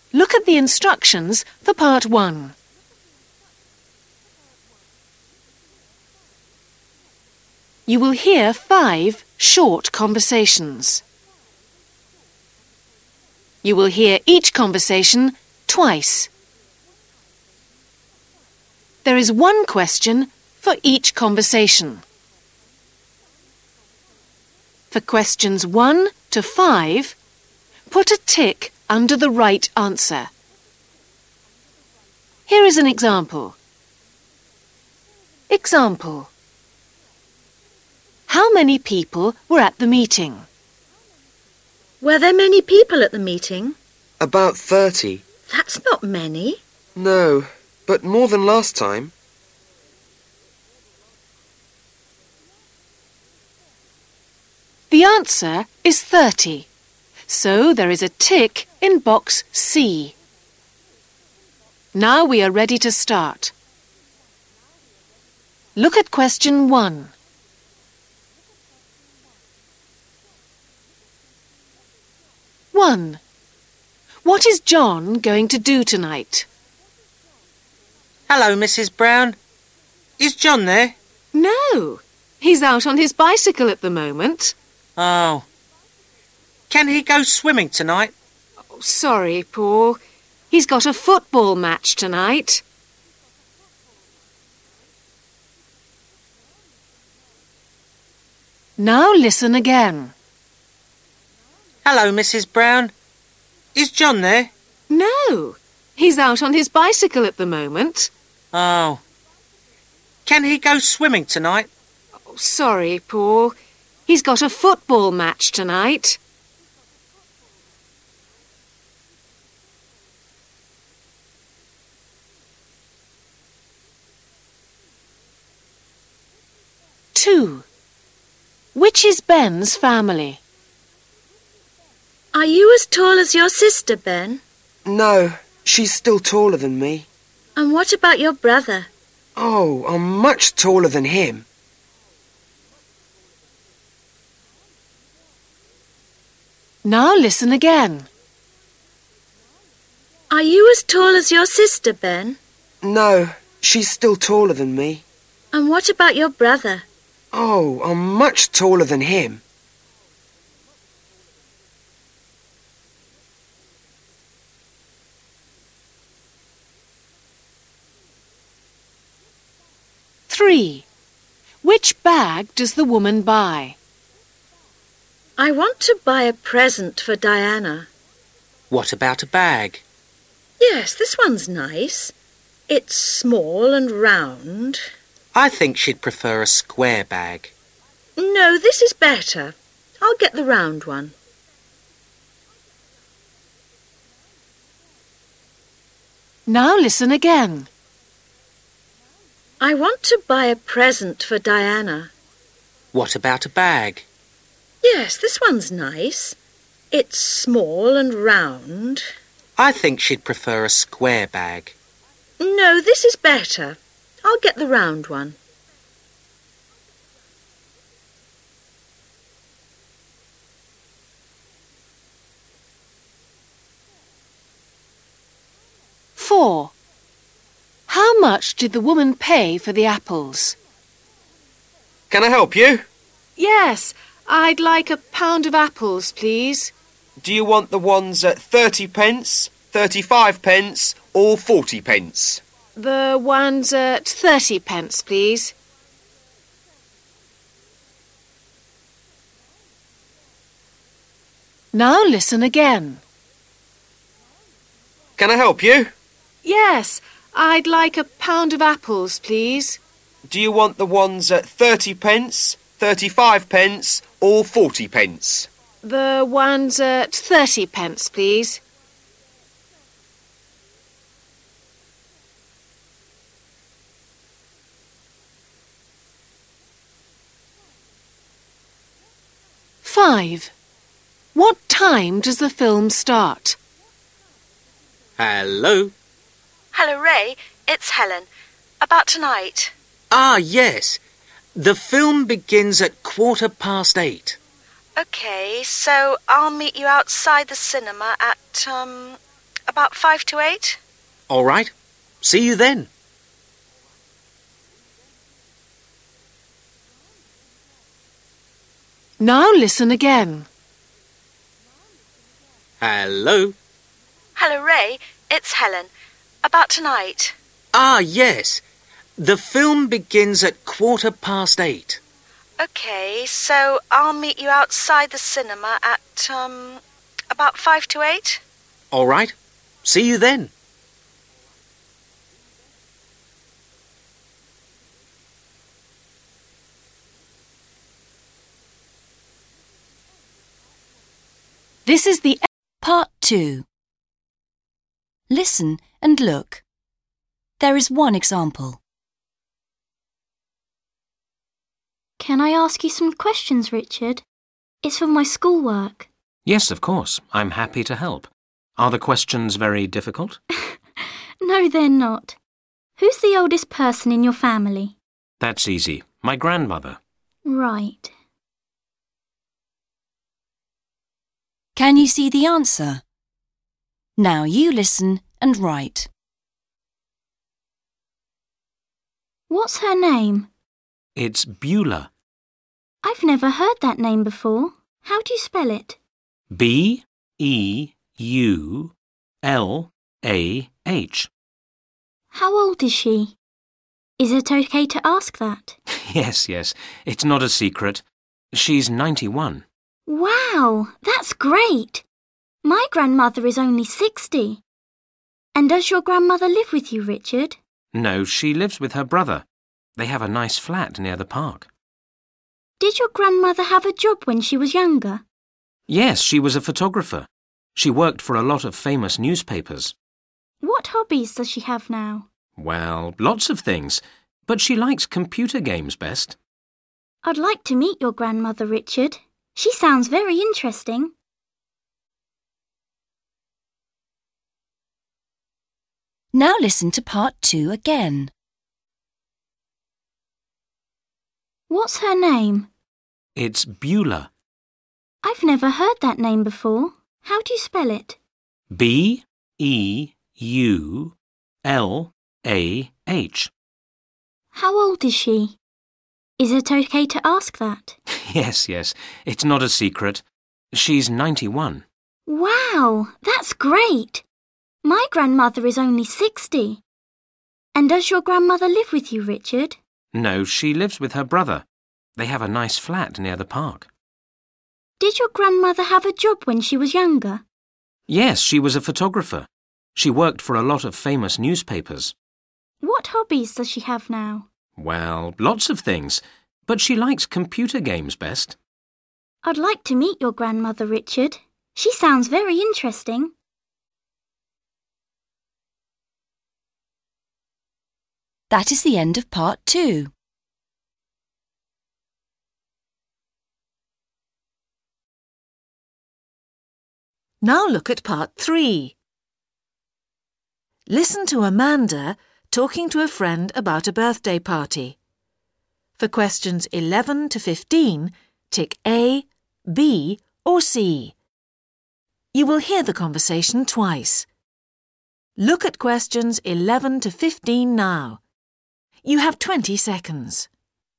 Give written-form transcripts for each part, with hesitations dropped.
Look at the instructions for Part 1. You will hear 5 short conversations. You will hear each conversation twice. There is one question for each conversation. For questions 1 to 5, put a tick under the right answer. Here is an example. Example: how many people were at the meeting? Were there many people at the meeting? About 30. That's not many. No, but more than last time. The answer is 30, so there is a tick in box C. Now we are ready to start. Look at question 1. What is John going to do tonight? Hello, Mrs. Brown. Is John there? No, he's out on his bicycle at the moment. Oh. Can he go swimming tonight? Oh, sorry, Paul. He's got a football match tonight. Now listen again. Hello, Mrs. Brown. Is John there? No, he's out on his bicycle at the moment. Oh. Can he go swimming tonight? Oh, sorry, Paul. He's got a football match tonight. Which is Ben's family? Are you as tall as your sister, Ben? No, she's still taller than me. And what about your brother? Oh, I'm much taller than him. Now listen again. Are you as tall as your sister, Ben? No, she's still taller than me. And what about your brother? Oh, I'm much taller than him. Which bag does the woman buy? I want to buy a present for Diana. What about a bag? Yes, this one's nice. It's small and round. I think she'd prefer a square bag. No, this is better. I'll get the round one. Now listen again. I want to buy a present for Diana. What about a bag? Yes, this one's nice. It's small and round. I think she'd prefer a square bag. No, this is better. I'll get the round one. How much did the woman pay for the apples? Can I help you? Yes, I'd like a pound of apples, please. Do you want the ones at 30 pence, 35 pence or 40 pence? The ones at 30 pence, please. Now listen again. Can I help you? Yes, I'd like a pound of apples, please. Do you want the ones at 30 pence, 35 pence or 40 pence? The ones at 30 pence, please. What time does the film start? Hello? Hello, Ray. It's Helen. About tonight. Ah, yes. The film begins at OK, OK, so I'll meet you outside the cinema at, about 5 to 8? All right. See you then. Now listen again. Hello. Hello, Ray. It's Helen. About tonight. Ah, yes. The film begins at 8:15. OK, so I'll meet you outside the cinema at, about 5 to 8? All right. See you then. This is the Part 2. Listen and look. There is one example. Can I ask you some questions, Richard? It's for my schoolwork. Yes, of course. I'm happy to help. Are the questions very difficult? No, they're not. Who's the oldest person in your family? That's easy. My grandmother. Right. Can you see the answer? Now you listen and write. What's her name? It's Beulah. I've never heard that name before. How do you spell it? B-E-U-L-A-H. How old is she? Is it okay to ask that? Yes. It's not a secret. She's 91. Wow, that's great. My grandmother is only 60. And does your grandmother live with you, Richard? No, she lives with her brother. They have a nice flat near the park. Did your grandmother have a job when she was younger? Yes, she was a photographer. She worked for a lot of famous newspapers. What hobbies does she have now? Well, lots of things, but she likes computer games best. I'd like to meet your grandmother, Richard. She sounds very interesting. Now listen to Part 2 again. What's her name? It's Beulah. I've never heard that name before. How do you spell it? B-E-U-L-A-H. How old is she? Is it okay to ask that? Yes. It's not a secret. She's 91. Wow, that's great. My grandmother is only 60. And does your grandmother live with you, Richard? No, she lives with her brother. They have a nice flat near the park. Did your grandmother have a job when she was younger? Yes, she was a photographer. She worked for a lot of famous newspapers. What hobbies does she have now? Well, lots of things, but she likes computer games best. I'd like to meet your grandmother, Richard. She sounds very interesting. That is the end of Part 2. Now look at Part 3. Listen to Amanda talking to a friend about a birthday party. For questions 11 to 15, tick A, B or C. You will hear the conversation twice. Look at questions 11 to 15 now. You have 20 seconds.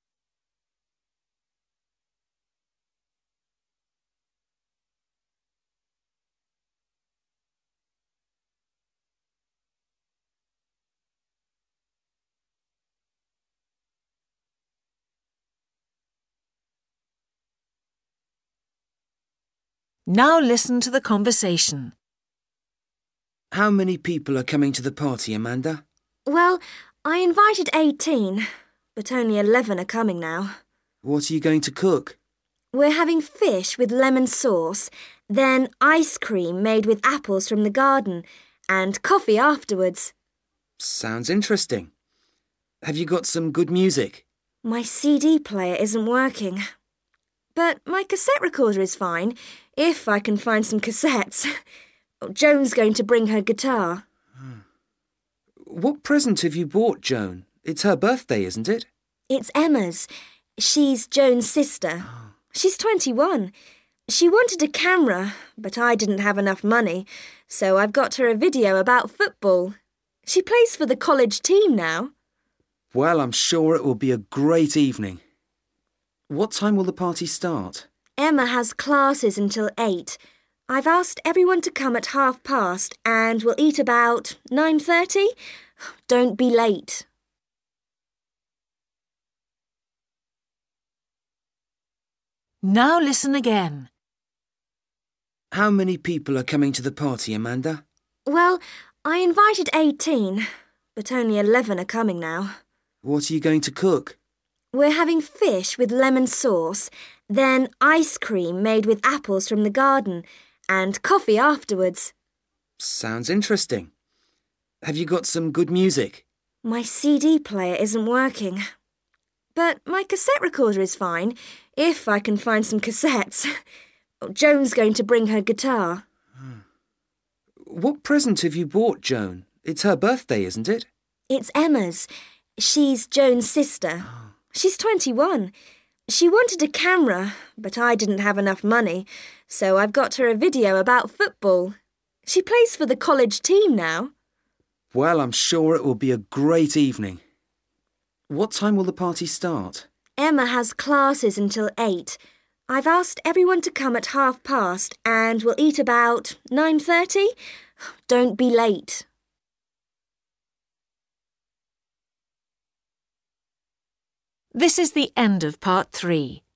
Now listen to the conversation. How many people are coming to the party, Amanda? Well, I invited 18, but only 11 are coming now. What are you going to cook? We're having fish with lemon sauce, then ice cream made with apples from the garden, and coffee afterwards. Sounds interesting. Have you got some good music? My CD player isn't working. But my cassette recorder is fine, if I can find some cassettes. Joan's going to bring her guitar. What present have you bought, Joan? It's her birthday, isn't it? It's Emma's. She's Joan's sister. She's 21. She wanted a camera, but I didn't have enough money, so I've got her a video about football. She plays for the college team now. Well, I'm sure it will be a great evening. What time will the party start? Emma has classes until 8. I've asked everyone to come at past and we'll eat about 9:30. Don't be late. Now listen again. How many people are coming to the party, Amanda? Well, I invited 18, but only 11 are coming now. What are you going to cook? We're having fish with lemon sauce, then ice cream made with apples from the garden, and coffee afterwards. Sounds interesting. Have you got some good music? My CD player isn't working. But my cassette recorder is fine, if I can find some cassettes. Joan's going to bring her guitar. What present have you bought, Joan? It's her birthday, isn't it? It's Emma's. She's Joan's sister. She's 21. She wanted a camera, but I didn't have enough money, so I've got her a video about football. She plays for the college team now. Well, I'm sure it will be a great evening. What time will the party start? Emma has classes until 8. I've asked everyone to come at past and we'll eat about 9:30. Don't be late. This is the end of part 3.